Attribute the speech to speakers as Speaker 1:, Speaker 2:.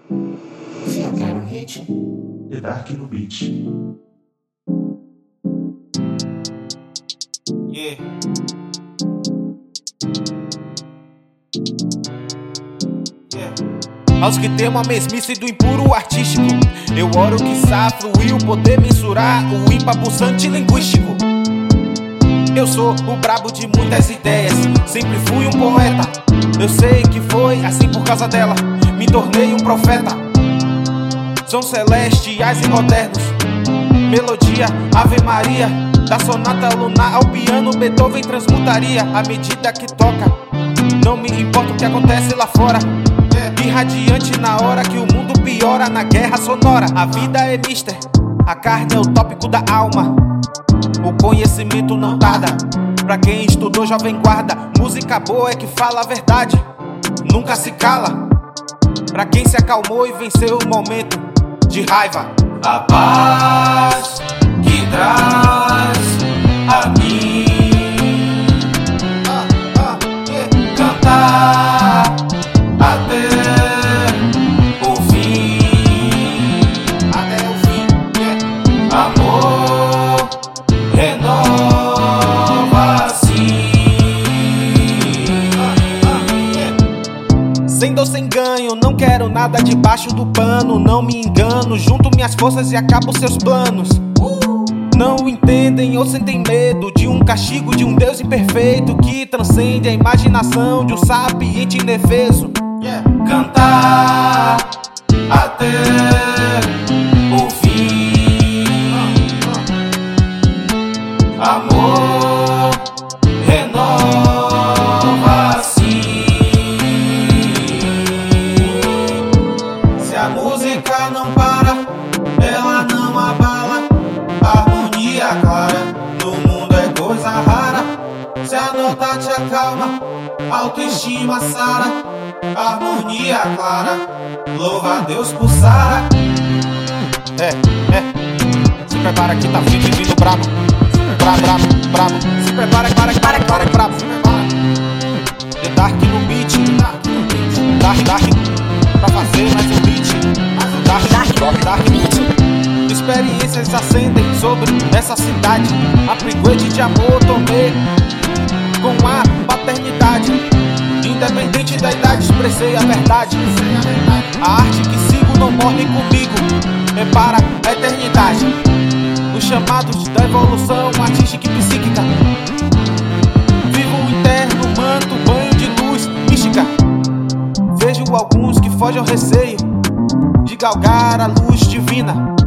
Speaker 1: Se eu quero hit,
Speaker 2: The Dark no beat.
Speaker 3: Yeah. Aos que temam a mesmice do impuro artístico, eu oro que fluir o poder mensurar o ímpar pulsante linguístico. Eu sou o brabo de muitas ideias, sempre fui um poeta. Eu sei que foi assim por causa dela, me tornei um profeta. São celestiais e modernos, melodia, Ave Maria. Da sonata lunar ao piano, Beethoven transmutaria à medida que toca. Não me importa o que acontece lá fora, irradiante na hora que o mundo piora na guerra sonora. A vida é mister, a carne é o tópico da alma. O conhecimento não tarda, pra quem estudou jovem guarda. Música boa é que fala a verdade, nunca se cala. Pra quem se acalmou e venceu o momento de raiva.
Speaker 4: A paz que traz a mim cantar até o fim, amor renova-se.
Speaker 3: Sem dor, sem ganho, não quero nada debaixo do pano. Não me engano, junto minhas forças e acabo seus planos. Não entendem ou sentem medo de um castigo de um Deus imperfeito que transcende a imaginação de um sapiente indefeso.
Speaker 4: Cantar até o fim, amor renova-se. Se a música não para, ela não abala. Harmonia clara, no mundo é coisa rara. Se a nota te acalma, autoestima sara. Harmonia clara, louva a Deus por Sara.
Speaker 3: Se prepara que tá vindo brabo. Brabo. Se prepara, brabo. The Dark no beat. Dark pra fazer mais um beat. Dark beat. Experiências acendem sobre essa cidade. Upgrade de amor tomei com a paternidade. Independente da idade, expressei a verdade. A arte que sigo não morre comigo, é para a eternidade. Os chamados da evolução artística e psíquica. Vivo o interno, manto, banho de luz mística. Vejo alguns que fogem ao receio de galgar a luz divina.